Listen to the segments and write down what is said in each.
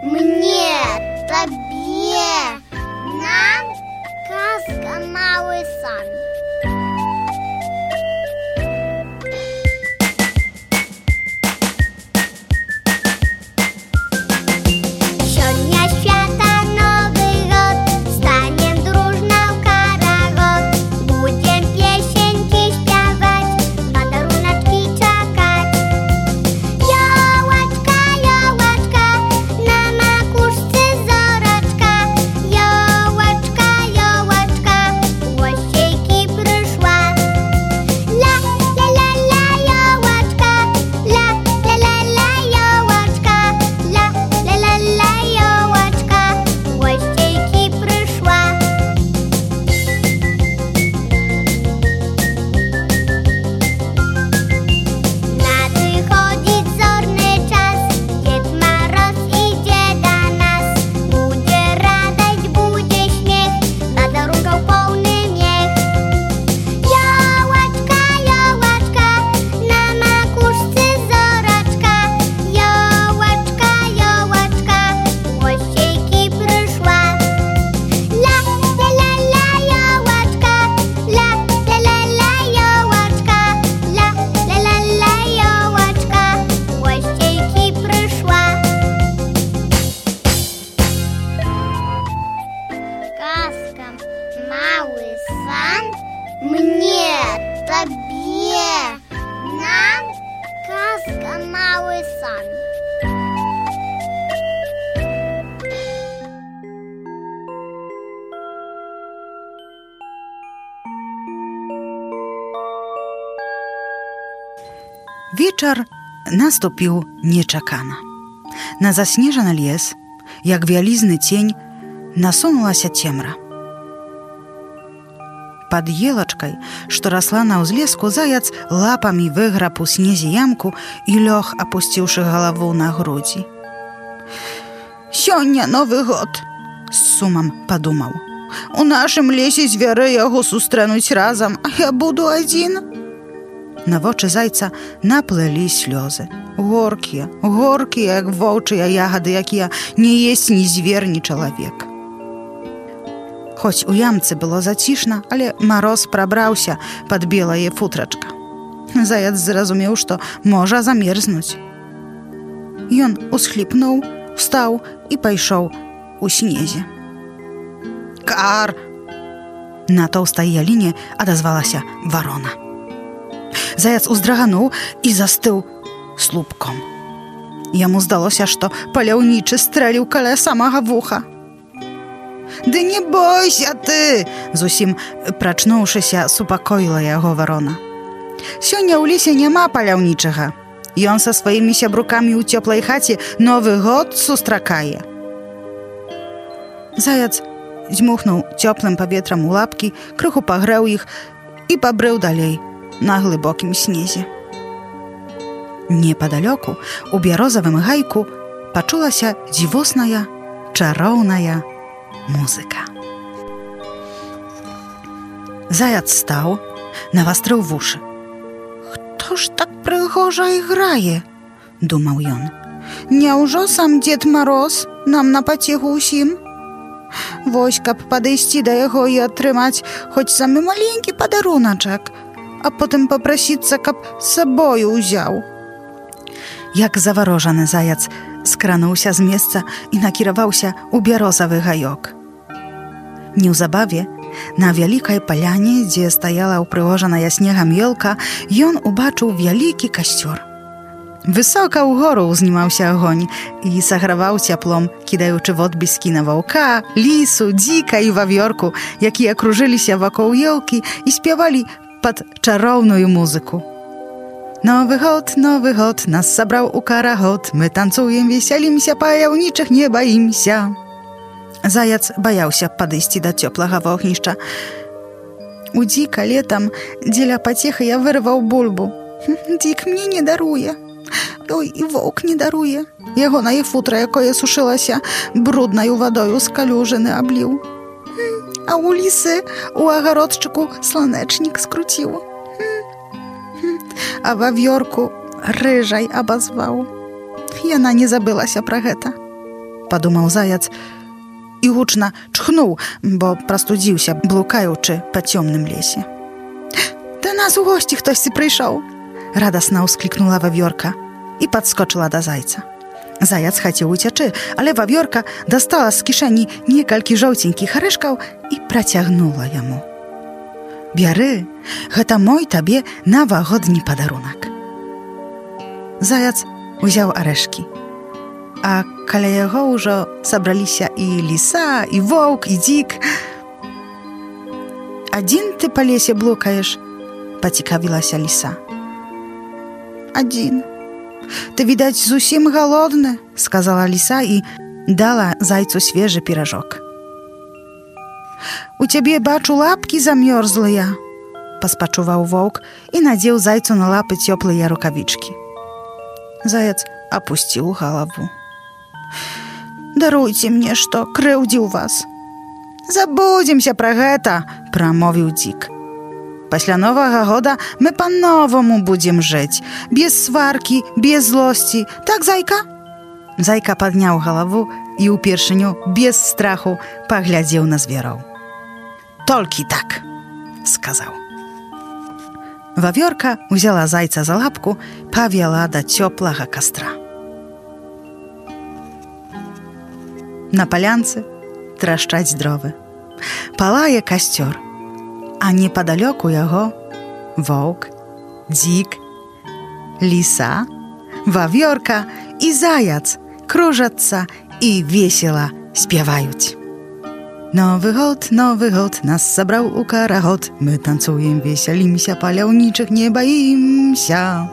Мне, табе, нам казка «Малый сан». Малый сан. Мне, табе, нам казка «Малый сан». Wieczór nastąpił nieczekana. Na zaśnieżony les, jak wielizny cień, nasunęła się ciemra. Под елочкой, что росла на узлеску, заяц лапами выграб у снезе ямку и лег, опустивши голову на груди. «Сёння Новый год!» — с сумом подумал. «У нашым лесе звяры яго сустрэнуць разом, а я буду один!» На вочы зайца наплылі слёзы. Горкія, як воўчыя ягады, якія не есць ні звер, ні чалавек. Хоць у ямцы было зацішна, але мароз прабраўся пад белае футрачка. Заяц зразумеў, што можа замерзнуць. Ён усхліпнуў, встаў і пайшоў у снезе. «Кар!» На тоўстай яліне адазвалася варона. Заяц уздрыгануў і застыў слупком. Яму здалося, што паляўнічы стрэліў каля самага вуха. «Ды не бойся ты!» Зусім прачнуўшыся, супакоіла яго варона. «Сёння ў лесе няма паляўнічага. Ён са сваімі сябрукамі ў цёплай хаце Новы год сустракае». Заяц дзьмухнуў цёплым паветрам у лапкі, крыху пагрэў іх і пабрыў далей на глыбокім снезе. Непадалёку, у бярозавым гайку, пачулася дзівосная, чароўная музыка. Заяц стаў, навастрыў вушы. «Хто ж так прыгожа іграе?» — думаў ён. «Няўжо сам Дзед Мароз нам на пацеху ўсім? Вось, каб падысці да яго і атрымаць хоць самы маленькі падаруначак, а потым папрасіцца, каб з сабою ўзяў». Як заварожаны заяц скрануўся з месца і накіраваўся ў бярозавы гаёк. Неўзабаве на вялікай паляне, дзе стаяла ўпрыгожаная снегам елка, ён убачыў вялікі касцёр. Высока ўгору ўзнімаўся агонь і саграваў цяплом, кідаючы водбліскі на ваўка, лісу, дзіка і вавёрку, якія кружыліся вакол елкі і спявалі пад чароўную музыку. «Новый год нас сабраў у карагод, мы танцуем, весялімся, паляўнічых не баімся». Заяц баяўся падысці да цёплага вогнішча. «У дзіка летам дзеля пацехы я вырваў бульбу. Дзік мне не даруе. Ой, і воўк не даруе. Ягонае футра, якое сушылася, бруднаю вадою з калюжыны абліў. А ў лісы у агародчыку сланечнік скруціў. А вавёрку рыжай абазваў. Яна не забылася пра гэта. подумаў заяц і гучна чхнуў, бо прастудзіўся, блукаючы па цёмным лесе. Да нас у госці хтосьці прыйшоў, радасна ўсклікнула вавёрка і падскочыла да зайца. Заяц хацеў уцячы, але вавёрка дастала з кішэні некалькі жоўценькіх арэшкаў і працягнула яму. Бяры, гэта мой табе навагодні падарунак. Заяц узяў арэшкі, а каля яго ўжо сабраліся і ліса, і воўк, і дзік. Адзін ты па лесе блукаеш? Пацікавілася ліса. Адзін. Ты, відаць, зусім галодны, сказала ліса і дала зайцу свежы піражок. У цябе, бачу, лапкі замёрзлыя, паспачуваў воўк і надзеў зайцу на лапы цёплыя рукавічкі. Заяц апусціў галаву. Даруйце мне, што крыўдзіў вас. Забудземся пра гэта, прамовіў дзік. Пасля Новага года мы па-новаму будзем жыць, без сваркі, без злосці. Так, зайка? Зайка падняў галаву і ўпершыню без страху паглядзеў на звероў. Толькі так, сказаў. Вавёрка ўзяла зайца за лапку, павяла да цёплага кастра. На палянцы трашчаць дровы. Палае касцёр, а непадалёку яго воўк, дзік, ліса, вавёрка і заяц кружацца і весела спяваюць. Новы год нас сабраў у карагод, мы танцуем, весялімся, паляўнічых не баімся.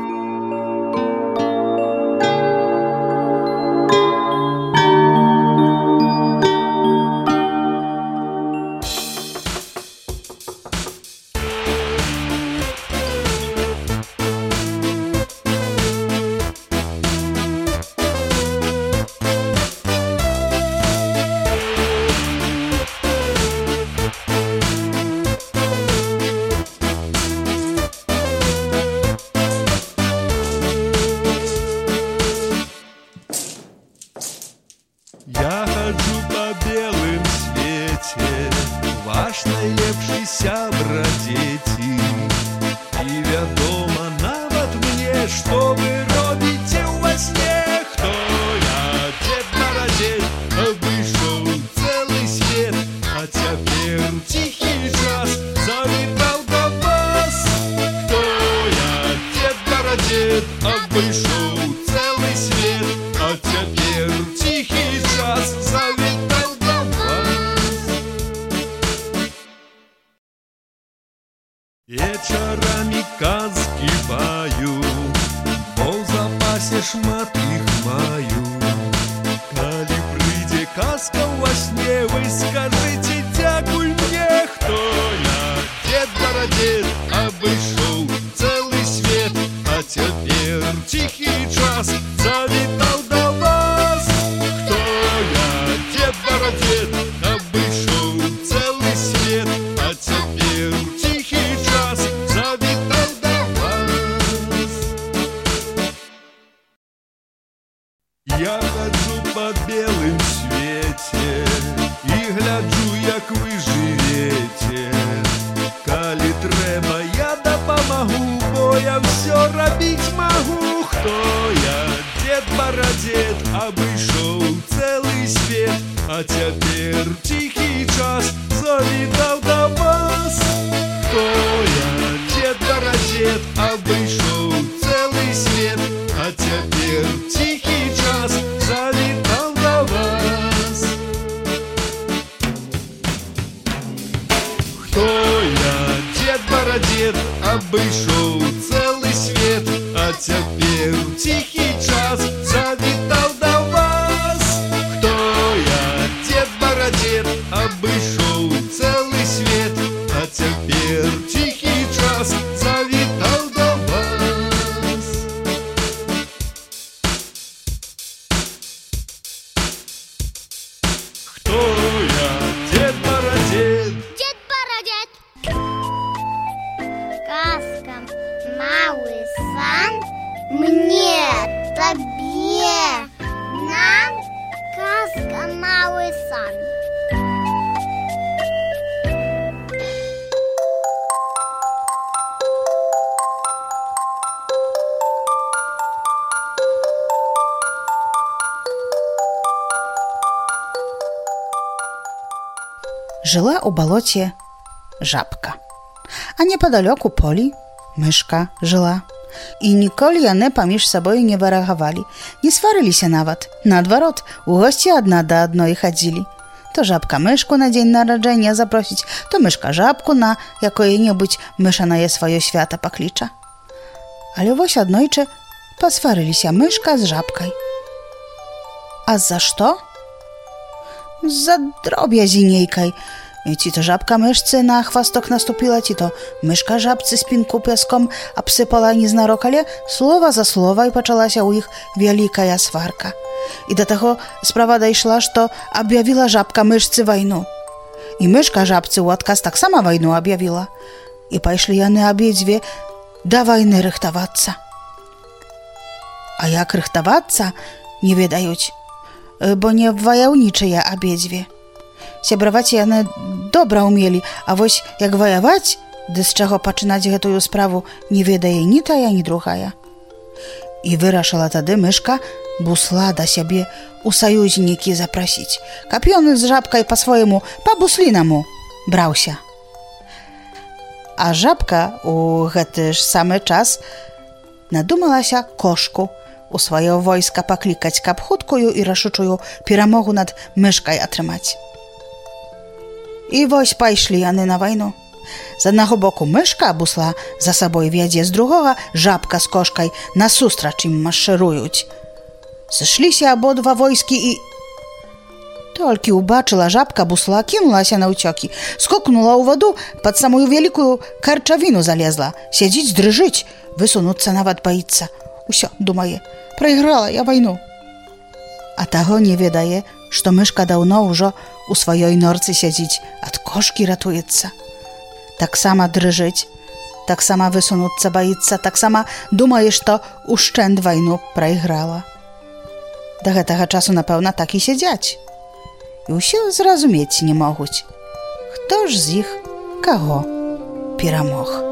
Я хаджу па белым свеце, ваш найлепшы сябра, дзеці. І вядома нават мне, што вы робіце ўва сне. Хто я, Дзед Маразей, абышоў цэлы свет, а цяпер ціхі час завітаў да вас. Хто я, Дзед Маразей, абышоў цэлы свет, а цяпер ціхі час завітаў да вас. Вечарамі казкі баю, бо ў запасе шмат іх маю. Калі прыйдзе казка ўва сне, вы скажыце дзякуй мне. Хто я, Дзед Маразей, абышоў цэлы свет, а цяпер ціхі час завітаў да вас. Хто я, Дзед Маразей, абышоў цэлы свет, а цяпер ціхі час завітаў да вас. Я хаджу па белым свеце і гляджу, як вы жывеце. Калі трэба, я дапамагу, бо я ўсё рабіць магу. Хто я, Дзед Маразей, абышоў цэлы свет, а цяпер ціхі час завітаў да вас. Хто я, Дзед Маразей, абышоў цэлы свет, а цяпер ціхі час завітаў да вас. Хто я, Дзед Маразей, абышоў цэлы свет, а цяпер ціхі час завітаў да вас. Хто я, Дзед Маразей, абышоў цэлы свет, а цяпер ціхі час завітаў да вас. Хто я, Дзед Маразей? Дед Бородет. Сказка «Малый сан» мне, тебе, нам, Żyła u balocie żabka, a niepodaleko poli myszka żyła. I nikoli one pamięż sobą nie warachowali, nie swaryli się nawet. Nadwarot, u gości jedna do jednej chodzili. To żabka myszku na dzień narodzenia zaprosić, to myszka żabku na jakoje-niebudź mysza na je swoje świata poklicza. Ale woś odnojcze poswaryli się myszka z żabkaj. A za co? Za drobiaziniejkaj. Ci to żabka myszce na chwastok nastąpiła, ci to myszka żabce spinku piaskom obsypała nieznarok, ale słowa za słowa i poczęła się u ich wielka swarka. I do tego sprawa dojszła, że objawiła żabka myszce wojnu. I myszka żabce odkaz tak sama wojnu objawiła. I poszli one obiedwie do wojny rychtowaca. A jak rychtowaca, nie wiedajuć, bo nie wojownicze obiedwie. Siebrować one dobra umieli, a woś jak wojować, gdy z czego poczynać tę sprawę, nie wiedaje ni ta, ni druga. I wyraszyła tedy myszka busla do siebie u sojuzniki zaprosić. Kapiony z żabkaj po swojemu, po buslinemu brał się. A żabka u hetyż samy czas nadumała się koszku u swojego wojska poklikać kapchutkuju i raszuczuju piramogu nad myszkaj otrzymać. I woś poszli one na wojnu. Z jednego boku myszka busla za sobą wiedzie, z drugiego żabka z koszkaj na sustracz im maszerujuć. Zeszli się obodwa wojski i... Tylko ubaczyła żabka busla, kinuła się na ucioki, skoknęła u wodu, pod samą wielką karczawinu zalezła, siedzieć, drżyć, wysunąć nawet boiться. Usio, dumaje, przegrała ja wojnu. A tego nie wiedaje, że myszka dawno już u swojej norcy siedzieć, od koszki ratujется. Tak sama drżyć, tak sama wysunąć boiться, tak sama dumaje, że to uszczęd wojnu przegrała. Do tego czasu na pewno tak i siedzieć. I usio zrozumieć nie mogą. Ktoż z ich kogo piramog.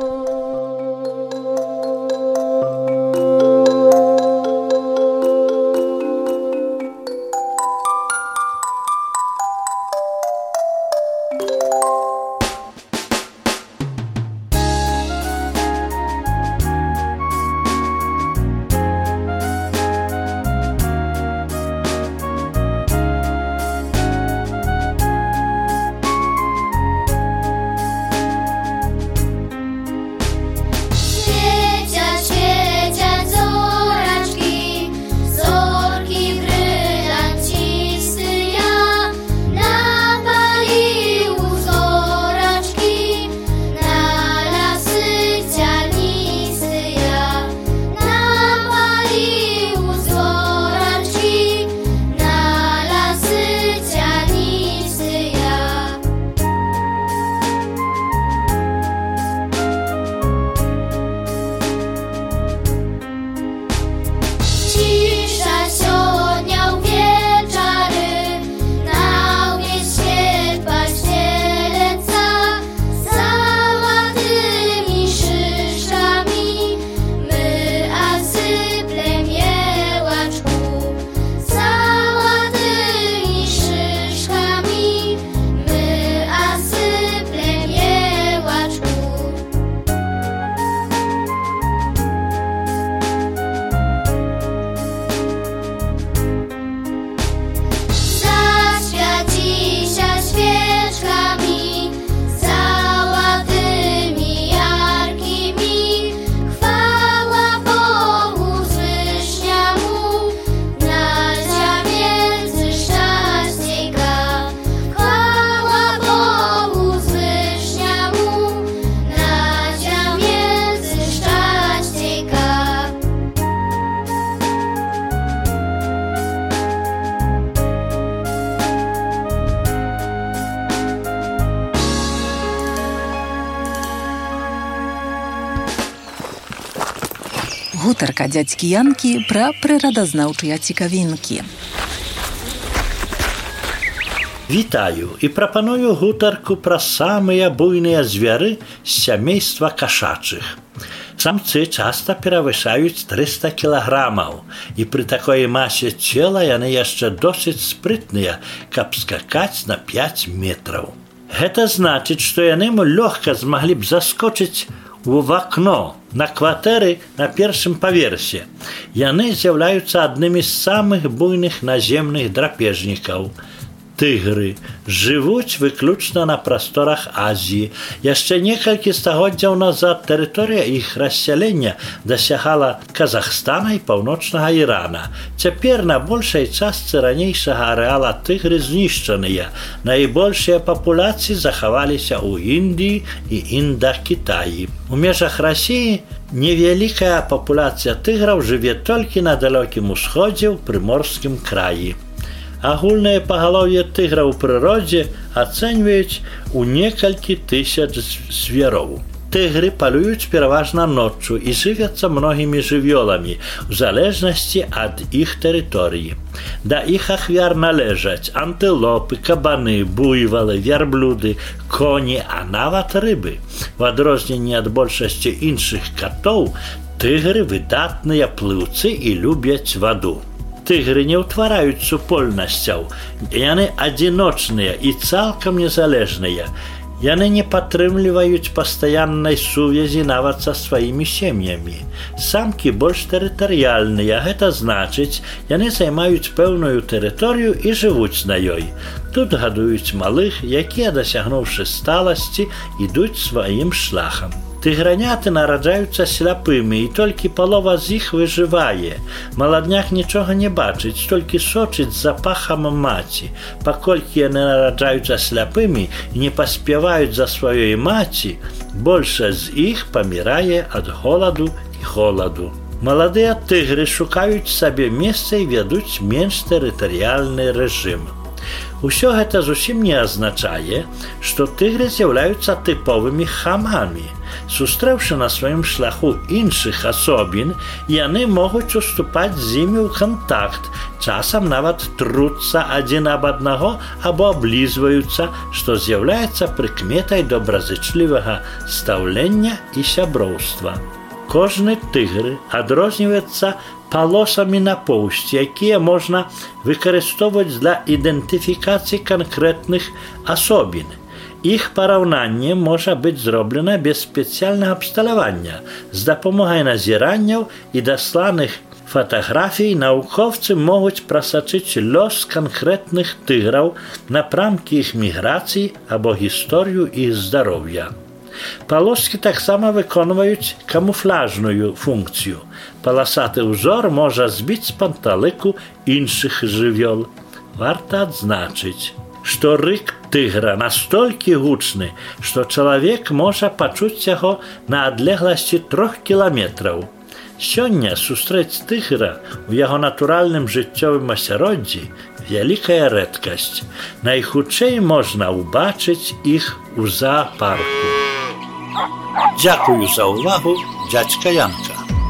Гутарка дзядзькі Янкі пра прырадазнаўчыя цікавінкі. Вітаю і прапаную гутарку пра самыя буйныя звяры з сямейства кашачых. Самцы часта перавышаюць 300 кілаграмаў, і пры такой масе цела яны яшчэ досыць спрытныя, каб скакаць на 5 метраў. Гэта значыць, што яны лёгка змаглі б заскочыць у вакно на кватэры на першым паверсе. Яны з'яўляюцца аднымі з самых буйных наземных драпежнікаў. Тыгры жывуць выключна на прасторах Азіі. Яшчэ некалькі стагоддзяў назад тэрыторыя іх рассялення дасягала Казахстана і паўночнага Ірана. Цяпер на большай частцы ранейшага арэала тыгры знішчаныя. Найбольшыя папуляцыі захаваліся ў Індыі і Індакітаі. У межах Расіі невялікая папуляцыя тыграў жыве толькі на далёкім усходзе ў прыморскім краі. Агульнае пагалоўе тыгра ў прыродзе ацэньваюць у некалькі тысяч звяроў. Тыгры палююць пераважна ноччу і жывяцца многімі жывёламі у залежнасці ад іх тэрыторыі. Да іх ахвяр належаць антылопы, кабаны, буйвалы, вярблюды, коні, а нават рыбы. У адрозненні ад большасці іншых катоў, тыгры выдатныя плыўцы і любяць ваду. Тыгры не ўтвараюць супольнасцяў, яны адзіночныя і цалкам незалежныя. Яны не падтрымліваюць пастаяннай сувязі нават са сваімі сем'ямі. Самкі больш тэрытарыяльныя, гэта значыць, яны займаюць пэўную тэрыторыю і жывуць на ёй. Тут гадуюць малых, якія, дасягнуўшы сталасці, ідуць сваім шляхам. Тыграняты нараджаюцца сляпымі, і толькі палова з іх выжывае. Маладняк нічога не бачыць, толькі сочыць за пахам маці. Паколькі яны нараджаюцца сляпымі і не паспяваюць за сваёй маці, большасць з іх памірае ад голаду і холаду. Маладыя тыгры шукаюць сабе месца і вядуць менш тэрытарыяльны рэжым. Усё гэта зусім не азначае, што тыгры з'яўляюцца тыповымі хамамі. Сустрэўшы на сваім шляху іншых асобін, яны могуць уступаць з імі ў кантакт, часам нават труцца адзін аб аднаго або аблізваюцца, што з'яўляецца прыкметай добразычлівага стаўлення і сяброўства. Кожны тыгр адрозніваецца палосамі на поўсці, якія можна выкарыстоўваць для ідэнтыфікацыі канкрэтных асобін. Іх параўнанне можа быць зроблена без спецыяльнага абсталявання. З дапамогай назіранняў і дасланых фатаграфій навукоўцы могуць прасачыць лёс канкрэтных тыграў, напрамкі іх міграцыі або гісторыю іх здароўя. Палоскі таксама выконваюць камуфляжную функцыю. Паласаты ўзор можа збіць з панталыку іншых жывёл. Варта адзначыць, што рык тыгра настолькі гучны, што чалавек можа пачуць яго на адлегласці 3 кіламетраў. Сёння сустрэць тыгра ў яго натуральным жыццёвым асяроддзі вялікая рэдкасць. Найхутчэй можна ўбачыць іх у заапарку. Дзякую за ўвагу, дзядзька Янка.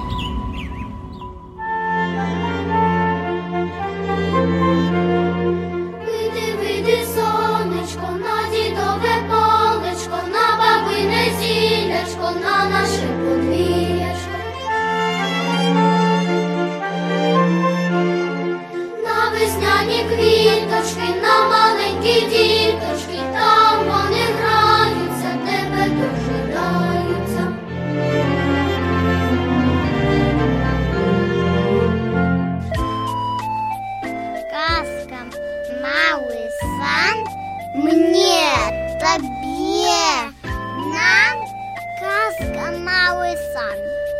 Мне, тебе, нам казка «Малый сан».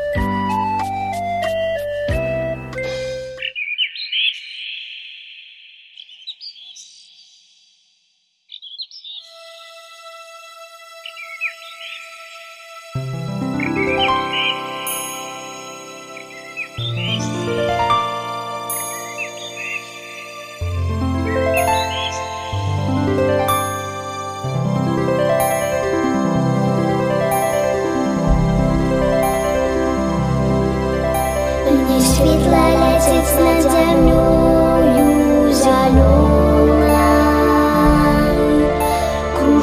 Світло летить над землею зелена.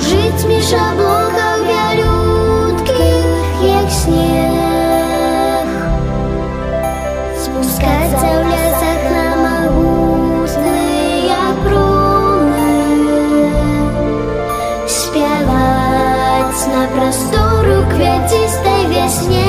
Кружыць між аблокаў вялюткіх, як снег, спускацца ў лясах на магутныя промы, спяваць на прастору квяцістай вясне.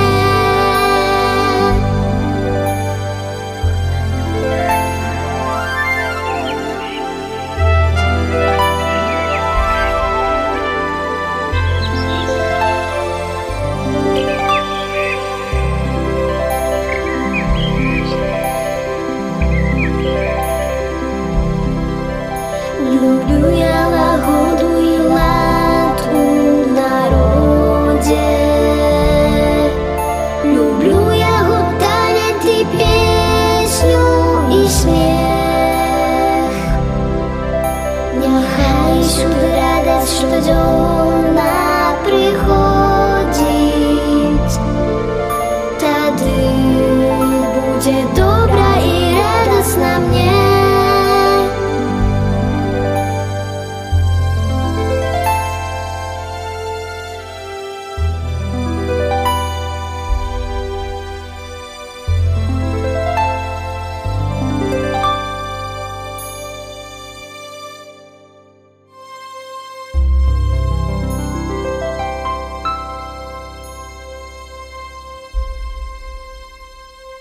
Люблю я лагоду і лад у народзе, люблю яго танец і песню і смех. Няхай сюды радасць штодзённа прыходзіць,